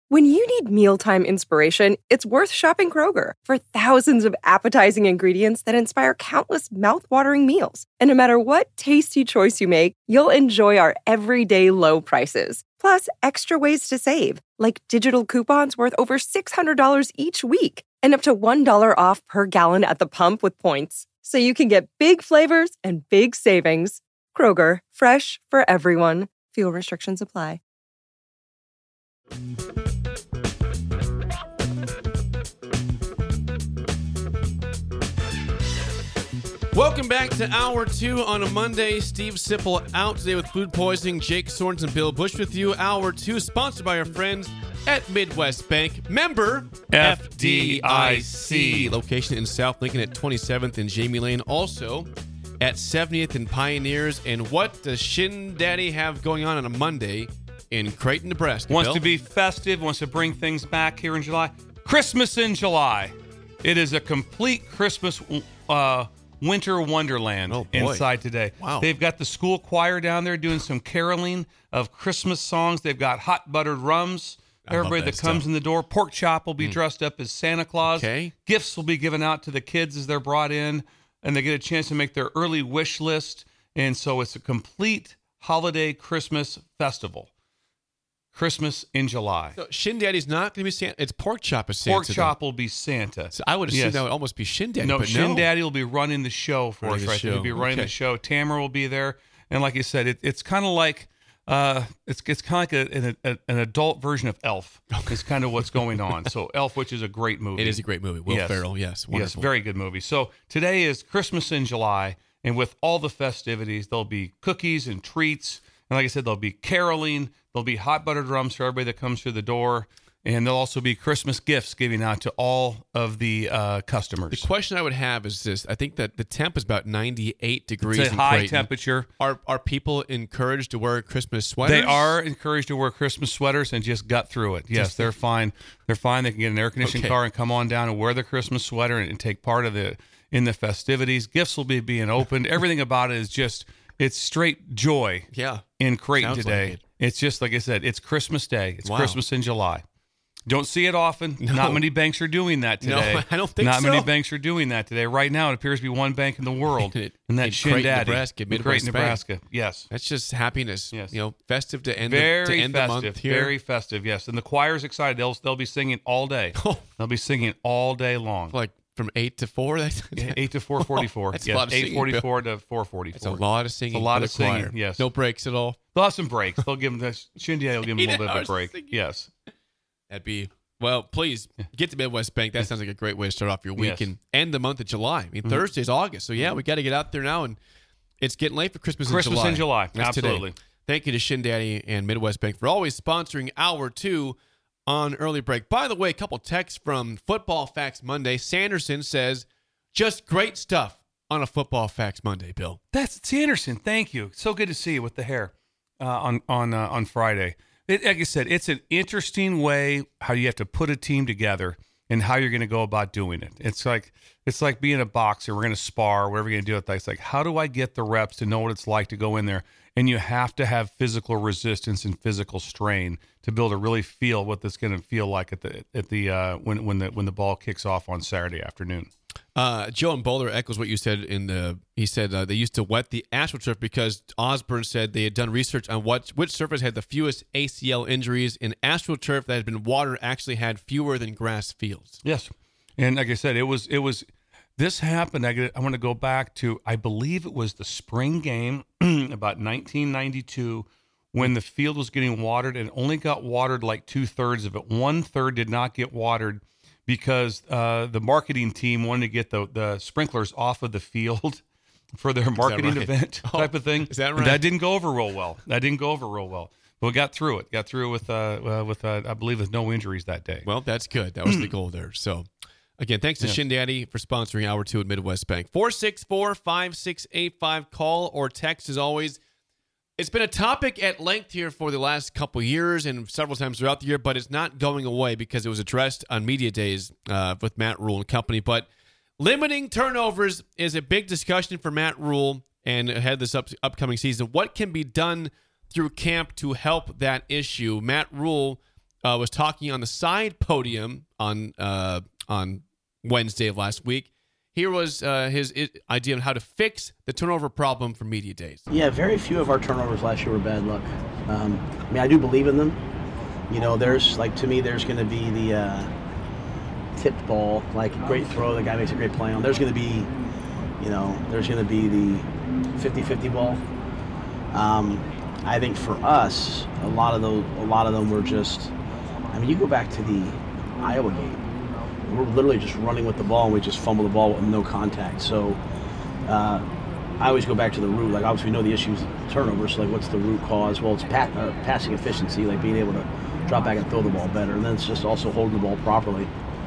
When you need mealtime inspiration, it's worth shopping Kroger for thousands of appetizing ingredients that inspire countless mouthwatering meals. And no matter what tasty choice you make, you'll enjoy our everyday low prices. Plus, extra ways to save, like digital coupons worth over $600 each week and up to $1 off per gallon at the pump with points. So you can get big flavors and big savings. Kroger, fresh for everyone. Fuel restrictions apply. Welcome back to Hour 2 on a Monday. Steve Sipple out today with food poisoning. Jake Sorens and Bill Bush with you. Hour 2 sponsored by our friends at Midwest Bank. Member FDIC. Location in South Lincoln at 27th and Jamie Lane. Also at 70th and Pioneers. And what does Shin Daddy have going on a Monday in Creighton, Nebraska? Wants Bill? to be festive, wants to bring things back here in July. Christmas in July. It is a complete Christmas winter wonderland inside today. Wow. They've got the school choir down there doing some caroling of Christmas songs. They've got hot buttered rums. Everybody that comes in the door. Pork chop will be dressed up as Santa Claus. Okay. Gifts will be given out to the kids as they're brought in, and they get a chance to make their early wish list. And so it's a complete holiday Christmas festival. Christmas in July. So Shin Daddy's not going to be Santa. It's Pork Chop is Santa. Pork chop will be Santa. So I would assume that would almost be Shin Daddy. No, but Shin Daddy will be running the show for us, right? He'll be running the show. Tamara will be there, and like you said, it's kind of like it's kind of like an adult version of Elf. Is kind of what's going on. So Elf, which is a great movie. It is a great movie. Will Ferrell, yes, wonderful. Yes, very good movie. So today is Christmas in July, and with all the festivities, there'll be cookies and treats. And like I said, there'll be caroling. There'll be hot buttered rums for everybody that comes through the door. And there'll also be Christmas gifts giving out to all of the customers. The question I would have is this. I think that the temp is about 98 degrees. It's a high temperature. Are people encouraged to wear Christmas sweaters? They are encouraged to wear Christmas sweaters and just gut through it. Yes, they're fine. They're fine. They can get an air-conditioned car and come on down and wear the Christmas sweater and take part of in the festivities. Gifts will be being opened. Everything about it is just... It's straight joy in Creighton today. Like It's just, like I said, it's Christmas Day. It's Christmas in July. Don't see it often. No. Not many banks are doing that today. No, I don't think Not many banks are doing that today. Right now, it appears to be one bank in the world, and that's Shin Daddy. Creighton, Nebraska. Yes. That's just happiness. Yes. You know, festive to end, the month here. Very festive, yes. And the choir's excited. They'll be singing all day. They'll be singing all day long. Like from 8 to 4? 8 to 4:44. That's a lot of singing. 8:44 to 4:44. It's a lot of singing. It's a lot of singing, choir. yes. No breaks at all. They'll have some breaks. They'll give them this. Shin Daddy will give them a little bit of a break. Singing. Yes. That'd be, well, please get to Midwest Bank. That sounds like a great way to start off your week and end the month of July. I mean, Thursday's August. So, yeah, we got to get out there now, and it's getting late for Christmas in July. Christmas in July. That's Absolutely. Today. Thank you to Shin Daddy and Midwest Bank for always sponsoring Hour 2 on Early Break. By the way, a couple texts from Football Facts Monday. Sanderson says, just great stuff on a Football Facts Monday, Bill. That's Sanderson. Thank you. So good to see you with the hair on Friday. Like I said, it's an interesting way how you have to put a team together and how you're going to go about doing it. It's like being a boxer. We're going to spar, whatever you're going to do with that. It's like, how do I get the reps to know what it's like to go in there? And you have to have physical resistance and physical strain to be able to really feel what this is going to feel like when the ball kicks off on Saturday afternoon. Joe in Boulder echoes what you said he said they used to wet the AstroTurf because Osborne said they had done research on which surface had the fewest ACL injuries, and AstroTurf that had been watered actually had fewer than grass fields. Yes. And like I said, it was this happened. I want to go back to, I believe it was the spring game about 1992 when the field was getting watered, and only got watered like 2/3 of it. 1/3 did not get watered because the marketing team wanted to get the sprinklers off of the field for their marketing event type of thing. Is that right? And that didn't go over real well. But we got through it. Got through with I believe with no injuries that day. Well, that's good. That was the goal there. So, again, thanks to Shin Daddy for sponsoring Hour 2 at Midwest Bank. 464-5685. Call or text as always. It's been a topic at length here for the last couple years and several times throughout the year, but it's not going away because it was addressed on Media Days with Matt Rule and company. But limiting turnovers is a big discussion for Matt Rule and ahead of this upcoming season. What can be done through camp to help that issue? Matt Rule was talking on the side podium on Wednesday of last week. Here was his idea on how to fix the turnover problem for media days. Yeah, very few of our turnovers last year were bad luck. I do believe in them. There's to me, there's going to be the tipped ball, like a great throw, the guy makes a great play on. There's going to be, there's going to be the 50-50 ball. I think for us, a lot of them were just. You go back to the Iowa game. We're literally just running with the ball, and we just fumble the ball with no contact. So I always go back to the root. Obviously, we know the issue is turnovers. So, what's the root cause? Well, it's passing efficiency, being able to drop back and throw the ball better. And then it's just also holding the ball properly.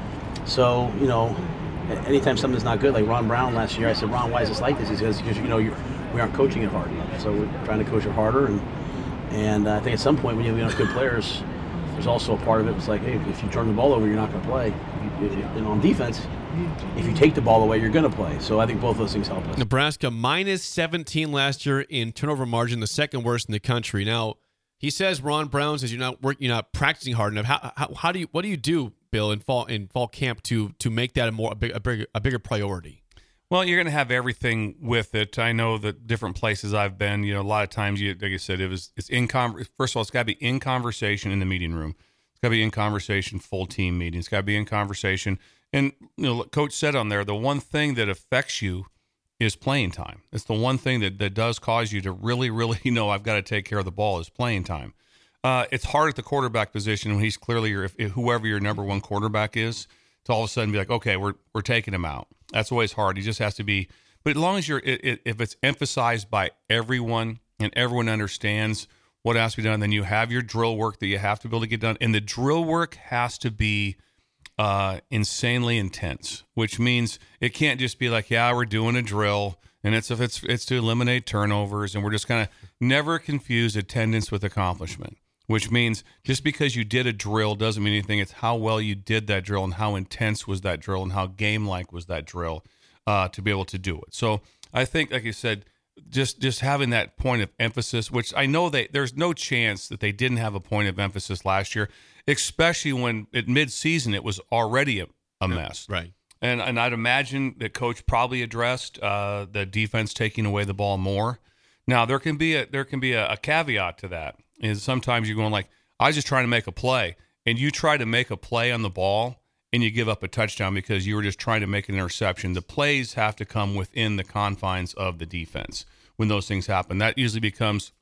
So, anytime something's not good, like Ron Brown last year, I said, Ron, why is this like this? He says, because, we aren't coaching it hard enough. So we're trying to coach it harder. And I think at some point when you have good players, there's also a part of it. It's like, hey, if you turn the ball over, you're not going to play. And on defense, if you take the ball away, you're going to play. So I think both those things help us. Nebraska minus 17 last year in turnover margin, the second worst in the country. Now, he says Ron Brown says you're not practicing hard enough. What do you do, Bill, in fall camp to make that a bigger priority? Well, you're going to have everything with it. I know that different places I've been, a lot of times, like I said, it's in first of all, it's got to be in conversation in the meeting room. It's got to be in conversation, full team meeting. It's got to be in conversation. And, Coach said on there, the one thing that affects you is playing time. It's the one thing that does cause you to really, really, I've got to take care of the ball is playing time. It's hard at the quarterback position when he's clearly whoever your number one quarterback is, to all of a sudden be like, okay, we're taking him out. That's always hard. He just has to be. But as long as if it's emphasized by everyone and everyone understands what has to be done, then you have your drill work that you have to be able to get done, and the drill work has to be insanely intense, which means it can't just be like, yeah, we're doing a drill, and it's to eliminate turnovers, and we're just kind of never confuse attendance with accomplishment. Which means just because you did a drill doesn't mean anything. It's how well you did that drill and how intense was that drill and how game-like was that drill to be able to do it. So I think, like you said, just having that point of emphasis, which I know there's no chance that they didn't have a point of emphasis last year, especially when at mid-season it was already a mess. Right. And I'd imagine that Coach probably addressed the defense taking away the ball more. Now there can be a caveat to that. Is sometimes you're going like, I was just trying to make a play, and you try to make a play on the ball, and you give up a touchdown because you were just trying to make an interception. The plays have to come within the confines of the defense when those things happen. That usually becomes,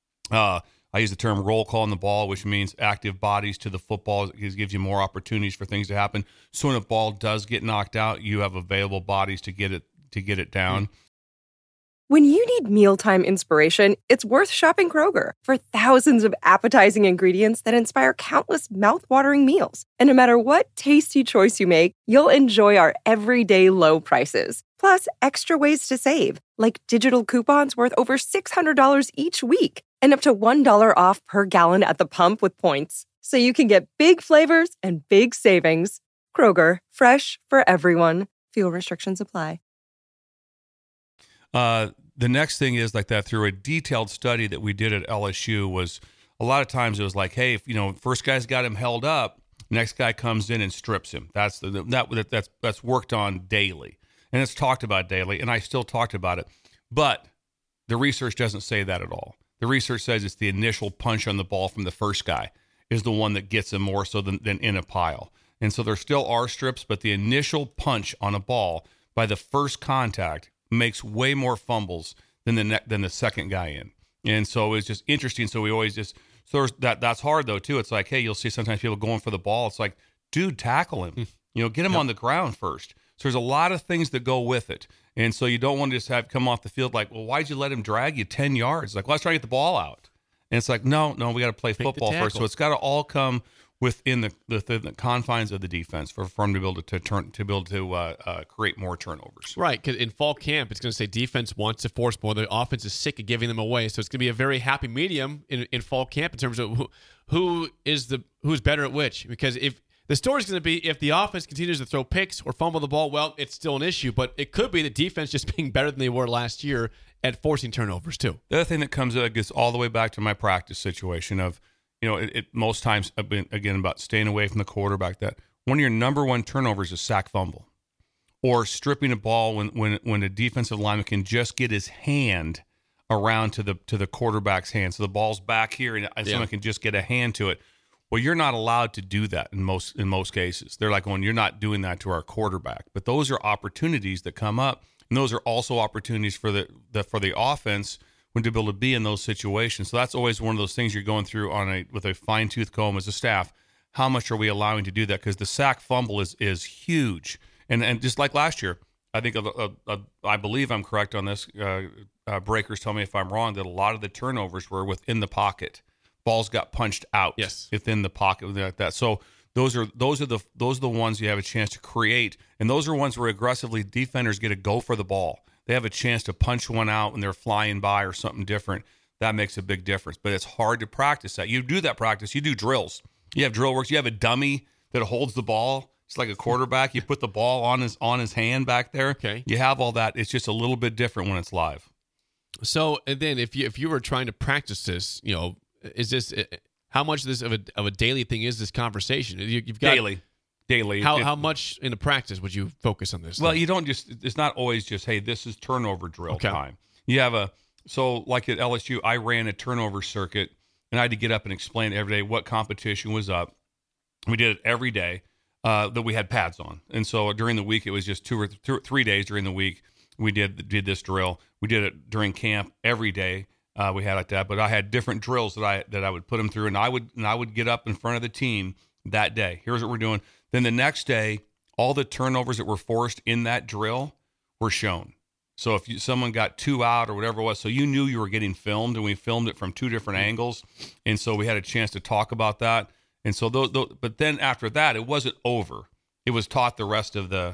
I use the term roll call on the ball, which means active bodies to the football. It gives you more opportunities for things to happen. So when a ball does get knocked out, you have available bodies to get it down. When you need mealtime inspiration, it's worth shopping Kroger for thousands of appetizing ingredients that inspire countless mouth-watering meals. And no matter what tasty choice you make, you'll enjoy our everyday low prices. Plus, extra ways to save, like digital coupons worth over $600 each week and up to $1 off per gallon at the pump with points. So you can get big flavors and big savings. Kroger, fresh for everyone. Fuel restrictions apply. The next thing is like that through a detailed study that we did at LSU was a lot of times it was like, hey, if, first guy's got him held up, next guy comes in and strips him. That's worked on daily, and it's talked about daily, and I still talked about it. But the research doesn't say that at all. The research says it's the initial punch on the ball from the first guy is the one that gets him more so than in a pile. And so there still are strips, but the initial punch on a ball by the first contact makes way more fumbles than the second guy in. And so it's just interesting. So we always that's hard though too. It's like, hey, you'll see sometimes people going for the ball. It's like, dude, tackle him. Get him on the ground first. So there's a lot of things that go with it. And so you don't want to just have come off the field like, well, why'd you let him drag you 10 yards? Like, well, let's try to get the ball out. And it's like, no, we got to play football first. So it's got to all come within the confines of the defense for them to be able to create more turnovers. Right, because in fall camp, it's going to say defense wants to force more. The offense is sick of giving them away, so it's going to be a very happy medium in fall camp in terms of who's better at which. Because if the story is going to be if the offense continues to throw picks or fumble the ball, well, it's still an issue. But it could be the defense just being better than they were last year at forcing turnovers too. The other thing that gets all the way back to my practice situation of it most times, again, about staying away from the quarterback, that one of your number one turnovers is sack fumble or stripping a ball when a defensive lineman can just get his hand around to the quarterback's hand. So the ball's back here and someone can just get a hand to it. Well, you're not allowed to do that in most cases. They're like, you're not doing that to our quarterback. But those are opportunities that come up, and those are also opportunities for the offense when to be able to be in those situations. So that's always one of those things you're going through with a fine-tooth comb as a staff. How much are we allowing to do that? Because the sack fumble is huge. And just like last year, I think I believe I'm correct on this. Breakers, tell me if I'm wrong, that a lot of the turnovers were within the pocket. Balls got punched out within the pocket like that. So those are the ones you have a chance to create, and those are ones where aggressively defenders get to go for the ball. They have a chance to punch one out when they're flying by or something different. That makes a big difference. But it's hard to practice that. You do that practice. You do drills. You have drill works. You have a dummy that holds the ball. It's like a quarterback. You put the ball on his hand back there. Okay. You have all that. It's just a little bit different when it's live. So, and then if you were trying to practice this, is this how much of a daily thing is this conversation? You've got daily. How much in the practice would you focus on this? Well, you don't it's not always just, hey, this is turnover drill time. You have so like at LSU, I ran a turnover circuit, and I had to get up and explain every day what competition was up. We did it every day that we had pads on, and so during the week it was just 2 or 3 days during the week we did this drill. We did it during camp every day. We had like that, but I had different drills that I would put them through, and I would get up in front of the team that day. Here's what we're doing. Then the next day, all the turnovers that were forced in that drill were shown. So if someone got 2 out or whatever it was, so you knew you were getting filmed, and we filmed it from 2 different angles, and so we had a chance to talk about that. And so but then after that, it wasn't over. It was taught the rest of the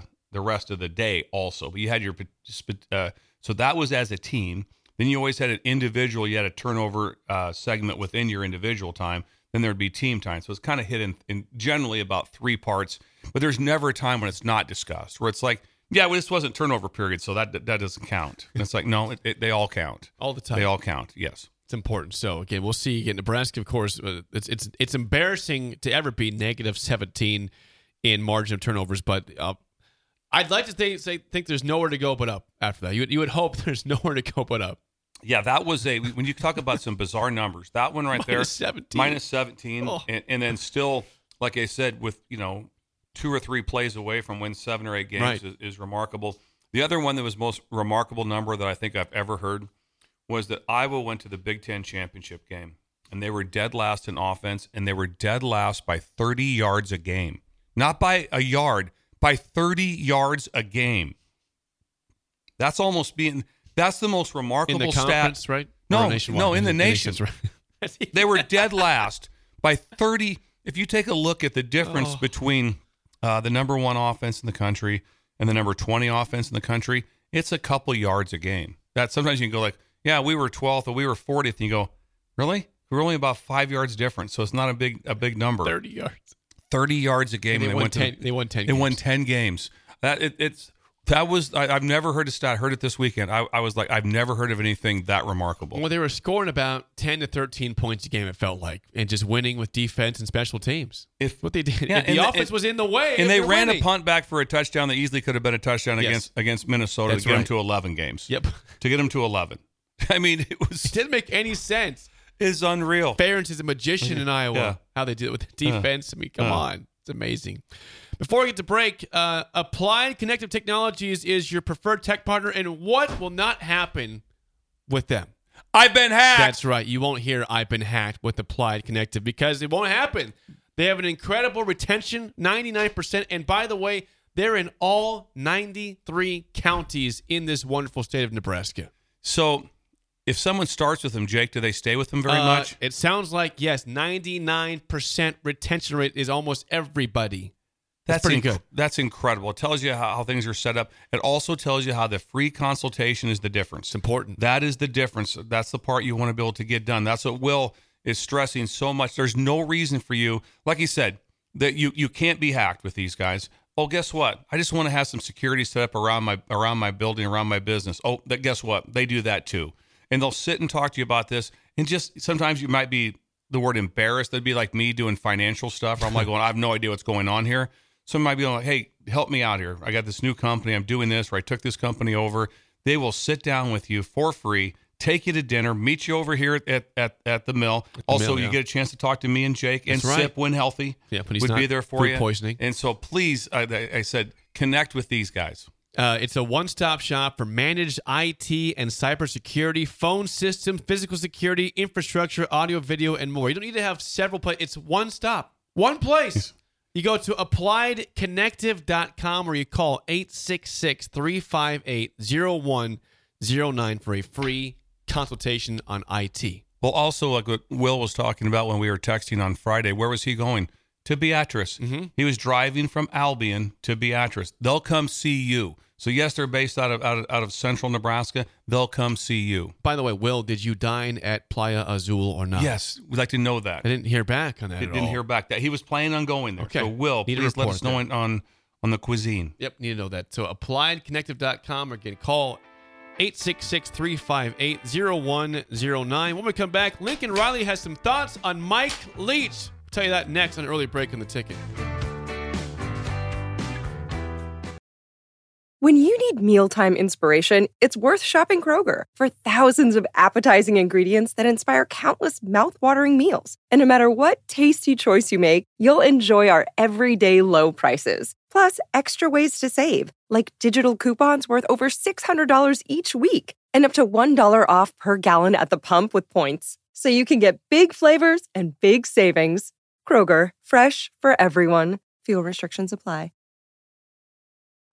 day also. But you had so that was as a team. Then you always had an individual. You had a turnover segment within your individual time. Then there'd be team time. So it's kind of hit in generally about 3 parts. But there's never a time when it's not discussed, where it's like, yeah, well, this wasn't turnover period, so that doesn't count. And it's like, no, they all count. All the time. They all count, yes. It's important. So, again, we'll see. Again, Nebraska, of course, it's embarrassing to ever be negative 17 in margin of turnovers, but I'd like to think there's nowhere to go but up after that. You would hope there's nowhere to go but up. Yeah, that was when you talk about some bizarre numbers, that one right there, minus 17, and then still, like I said, with 2 or 3 plays away from win 7 or 8 games is remarkable. The other one that was most remarkable number that I think I've ever heard was that Iowa went to the Big Ten championship game, and they were dead last in offense, and they were dead last by 30 yards a game. Not by a yard, by 30 yards a game. That's the most remarkable in the conference, right? No, in the nation. Right? They were dead last by 30. If you take a look at the difference between the number 1 offense in the country and the number 20 offense in the country, it's a couple yards a game. That sometimes you can go like, yeah, we were 12th or we were 40th, and you go, really? We're only about 5 yards different, so it's not a big number. 30 yards. 30 yards a game. They won 10 games. They won 10 games. I've never heard a stat. Heard it this weekend. I was like, I've never heard of anything that remarkable. Well, they were scoring about 10 to 13 points a game, it felt like, and just winning with defense and special teams. What they did. Yeah, the offense was in the way. And they ran a punt back for a touchdown that easily could have been a touchdown against Minnesota. That's to get them to 11 games. Yep. To get them to 11. I mean, it didn't make any sense. It's unreal. Ferentz is a magician in Iowa. How they did it with the defense. I mean, come on. It's amazing. Before we get to break, Applied Connective Technologies is your preferred tech partner, and what will not happen with them? I've been hacked. That's right. You won't hear I've been hacked with Applied Connective because it won't happen. They have an incredible retention, 99%. And by the way, they're in all 93 counties in this wonderful state of Nebraska. So if someone starts with them, Jake, do they stay with them very much? It sounds like, yes, 99% retention rate is almost everybody. That's pretty good. That's incredible. It tells you how things are set up. It also tells you how the free consultation is the difference. It's important. That is the difference. That's the part you want to be able to get done. That's what Will is stressing so much. There's no reason for you, like he said, that you can't be hacked with these guys. Oh, guess what? I just want to have some security set up around my building, around my business. Oh, guess what? They do that too. And they'll sit and talk to you about this. And just sometimes you might be the word embarrassed. That'd be like me doing financial stuff. I'm like, well, I have no idea what's going on here. Someone might be like, hey, help me out here. I got this new company. I'm doing this, or I took this company over. They will sit down with you for free, take you to dinner, meet you over here at the mill. Also, you get a chance to talk to me and Jake. That's and right. Sip when healthy. Yeah, but he's would not be there for food you. poisoning. And so please, I said, connect with these guys. It's a one-stop shop for managed IT and cybersecurity, phone systems, physical security, infrastructure, audio, video, and more. You don't need to have several places. It's one stop, one place. You go to appliedconnective.com or you call 866-358-0109 for a free consultation on IT. Well, also, like what Will was talking about when we were texting on Friday, where was he going? To Beatrice. Mm-hmm. He was driving from Albion to Beatrice. They'll come see you. So yes, they're based out of central Nebraska. They'll come see you. By the way, Will, did you dine at Playa Azul or not? Yes, we'd like to know that. I didn't hear back on that. Didn't hear back that he was planning on going there. Okay. So Will, Need to please let report us know on the cuisine. Yep, need to know that. So appliedconnective.com or again, call 866-358-0109. When we come back, Lincoln Riley has some thoughts on Mike Leach. I'll tell you that next on Early Break on the Ticket. When you need mealtime inspiration, it's worth shopping Kroger for thousands of appetizing ingredients that inspire countless mouthwatering meals. And no matter what tasty choice you make, you'll enjoy our everyday low prices. Plus, extra ways to save, like digital coupons worth over $600 each week and up to $1 off per gallon at the pump with points. So you can get big flavors and big savings. Kroger, fresh for everyone. Fuel restrictions apply.